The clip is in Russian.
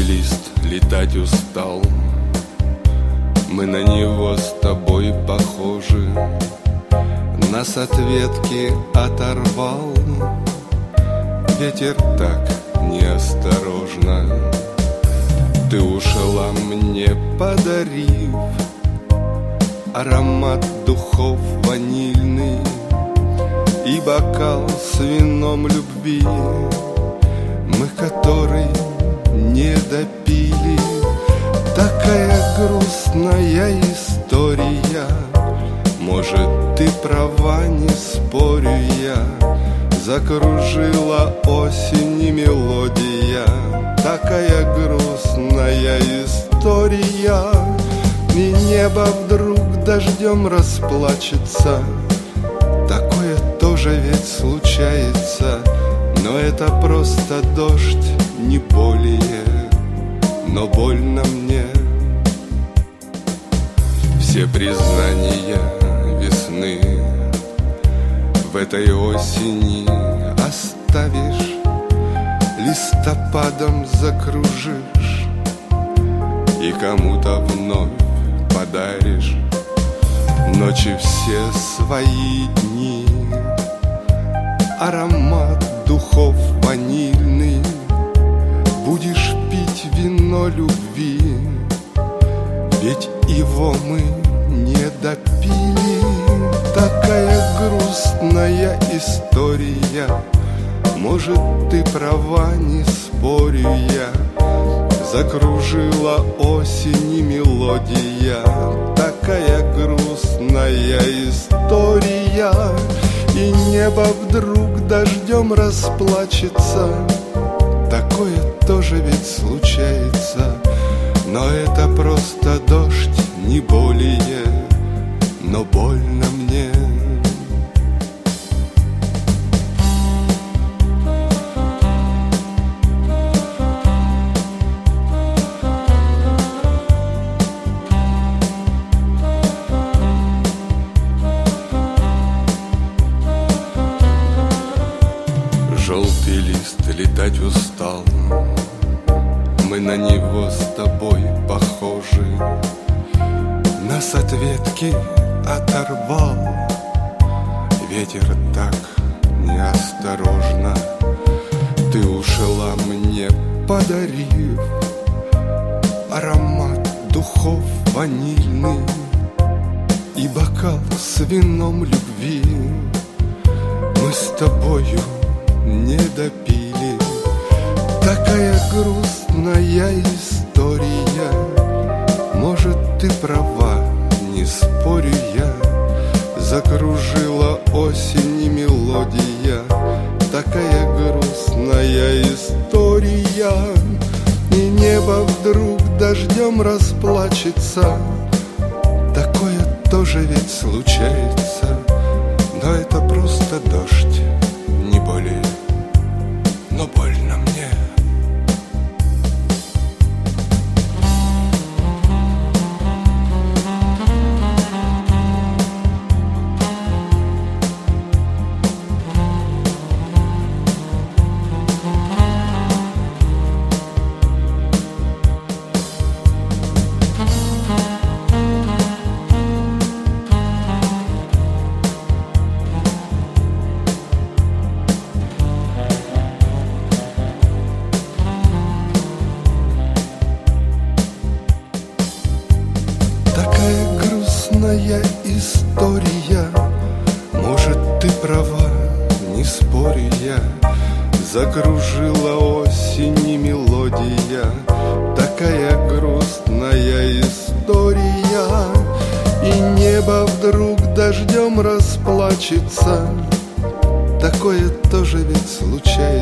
лист летать устал, мы на него с тобой похожи. Нас от ветки оторвал ветер так неосторожно. Ты ушла мне, подарив аромат духов ванильный и бокал с вином любви, мы который не допили. Такая грустная история, может, ты права, не спорю я. Закружила осень и мелодия, такая грустная история. И небо вдруг дождем расплачется, такое тоже ведь случается. Но это просто дождь, не более, но больно мне. Все признания весны в этой осени оставишь, листопадом закружишь и кому-то вновь подаришь. Ночи все свои дни, аромат духов ванильный, будешь пить вино любви, ведь его мы не допили. Такая грустная история, может, ты права, не спорю я. Закружила осень и мелодия, такая грустная история. И небо вдруг дождем расплачется, такое тоже ведь случается. Но это просто дождь, не более, но больно мне. Желтый лист летать устал, мы на него с тобой похожи. Нас от ветки оторвал ветер так неосторожно. Ты ушла мне, подарив аромат духов ванильный и бокал с вином любви, мы с тобою не допили. Такая грустная история, может, ты права, не спорю я. Закружила осень и мелодия, такая грустная история. И небо вдруг дождем расплачется, такое тоже ведь случается. Но это просто дождь, не более, но больно мне. Грустная история, может, ты права, не спорю я. Закружила осень и мелодия, такая грустная история. И небо вдруг дождем расплачется, такое тоже ведь случается.